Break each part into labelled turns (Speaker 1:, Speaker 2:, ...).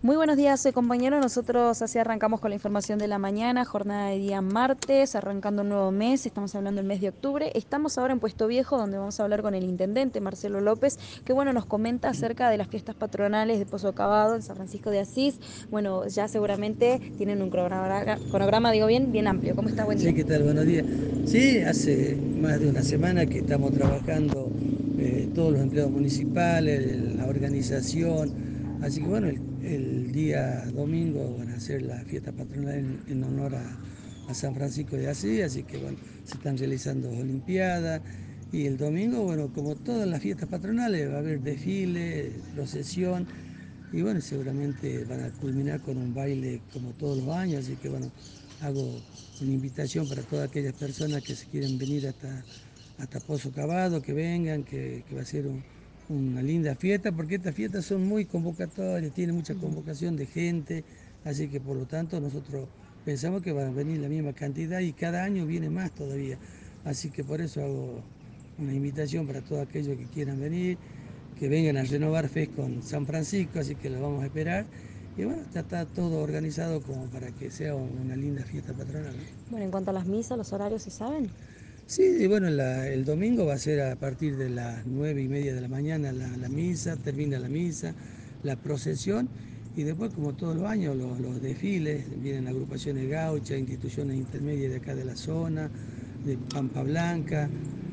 Speaker 1: Muy buenos días, compañero. Nosotros así arrancamos con la información de la mañana, jornada de día martes, arrancando un nuevo mes, estamos hablando del mes de octubre. Estamos ahora en Puesto Viejo, donde vamos a hablar con el intendente Marcelo López, que bueno, nos comenta acerca de las fiestas patronales de Pozo Cavado en San Francisco de Asís. Bueno, ya seguramente tienen un cronograma, digo bien amplio. ¿Cómo está? Buen día.
Speaker 2: Sí, ¿qué tal? Buenos días. Sí, hace más de una semana que estamos trabajando todos los empleados municipales, la organización. Así que bueno, el día domingo van a hacer la fiesta patronal en honor a San Francisco de Asís, así que bueno, se están realizando olimpiadas. Y el domingo, bueno, como todas las fiestas patronales, va a haber desfile, procesión. Y bueno, seguramente van a culminar con un baile como todos los años, así que bueno, hago una invitación para todas aquellas personas que se quieren venir hasta Pozo Cavado, que vengan, que va a ser una linda fiesta, porque estas fiestas son muy convocatorias, tienen mucha convocación de gente, así que por lo tanto nosotros pensamos que van a venir la misma cantidad y cada año viene más todavía. Así que por eso hago una invitación para todos aquellos que quieran venir, que vengan a renovar FES con San Francisco, así que los vamos a esperar. Y bueno, está todo organizado como para que sea una linda fiesta patronal, ¿no?
Speaker 1: Bueno, en cuanto a las misas, los horarios, ¿se saben?
Speaker 2: Sí, y bueno, el domingo va a ser a partir de las 9:30 de la mañana la misa, termina la misa, la procesión y después, como todos los años, los desfiles, vienen agrupaciones gauchas, instituciones intermedias de acá de la zona, de Pampa Blanca.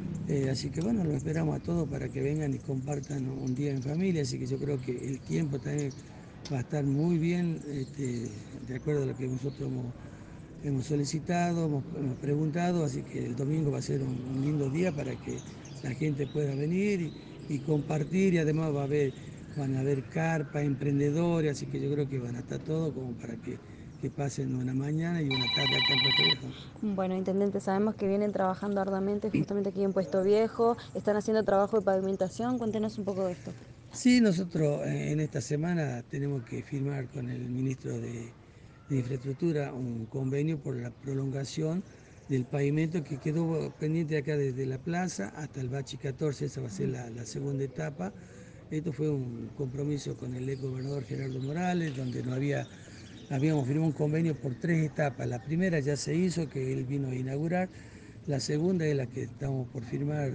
Speaker 2: Así que bueno, lo esperamos a todos para que vengan y compartan un día en familia, así que yo creo que el tiempo también va a estar muy bien, de acuerdo a lo que nosotros hemos solicitado, hemos preguntado, así que el domingo va a ser un lindo día para que la gente pueda venir y compartir y además van a haber carpas, emprendedores, así que yo creo que van a estar todos como para que pasen una mañana y una tarde acá en Puerto Viejo.
Speaker 1: Bueno, intendente, sabemos que vienen trabajando arduamente justamente aquí en Puesto Viejo, están haciendo trabajo de pavimentación, cuéntenos un poco de esto.
Speaker 2: Sí, nosotros en esta semana tenemos que firmar con el ministro de Infraestructura un convenio por la prolongación del pavimento que quedó pendiente acá desde la plaza hasta el Bachi 14, esa va a ser la segunda etapa. Esto fue un compromiso con el ex gobernador Gerardo Morales, donde habíamos firmado un convenio por 3 etapas. La primera ya se hizo, que él vino a inaugurar. La segunda es la que estamos por firmar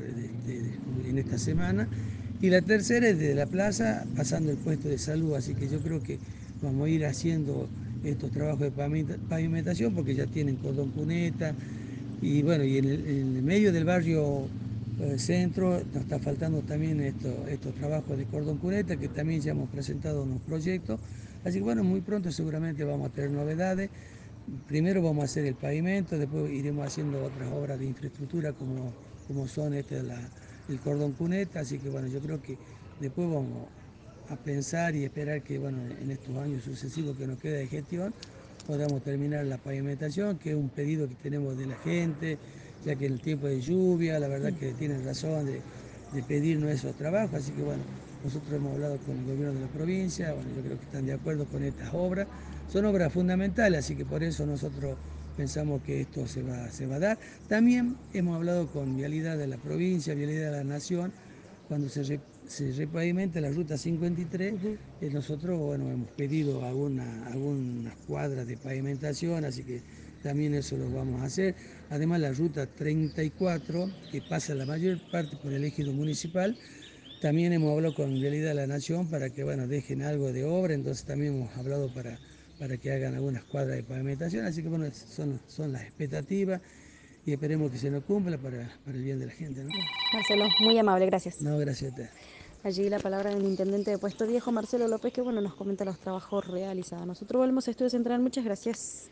Speaker 2: en esta semana. Y la tercera es desde la plaza, pasando el puesto de salud. Así que yo creo que vamos a ir haciendo estos trabajos de pavimentación porque ya tienen cordón cuneta. Y bueno, y en el medio del barrio centro nos está faltando también estos trabajos de cordón cuneta, que también ya hemos presentado unos proyectos. Así que bueno, muy pronto seguramente vamos a tener novedades. Primero vamos a hacer el pavimento, después iremos haciendo otras obras de infraestructura como son el cordón cuneta. Así que bueno, yo creo que después vamos a pensar y esperar que bueno, en estos años sucesivos que nos queda de gestión podamos terminar la pavimentación, que es un pedido que tenemos de la gente, ya que en el tiempo de lluvia, la verdad que tienen razón de pedirnos esos trabajos. Así que bueno, nosotros hemos hablado con el gobierno de la provincia, bueno, yo creo que están de acuerdo con estas obras. Son obras fundamentales, así que por eso nosotros pensamos que esto se va a dar. También hemos hablado con Vialidad de la provincia, Vialidad de la Nación, cuando se repavimenta la ruta 53, nosotros bueno, hemos pedido algunas cuadras de pavimentación, así que también eso lo vamos a hacer. Además, la ruta 34, que pasa la mayor parte por el ejido municipal, también hemos hablado con Vialidad de la Nación para que bueno, dejen algo de obra, entonces también hemos hablado para que hagan algunas cuadras de pavimentación, así que bueno, son las expectativas y esperemos que se nos cumpla para el bien de la gente, ¿no?
Speaker 1: Marcelo, muy amable, gracias.
Speaker 2: No, gracias a ti.
Speaker 1: Allí la palabra del intendente de Puesto Viejo, Marcelo López, que bueno, nos comenta los trabajos realizados. Nosotros volvemos a Estudio Central, muchas gracias.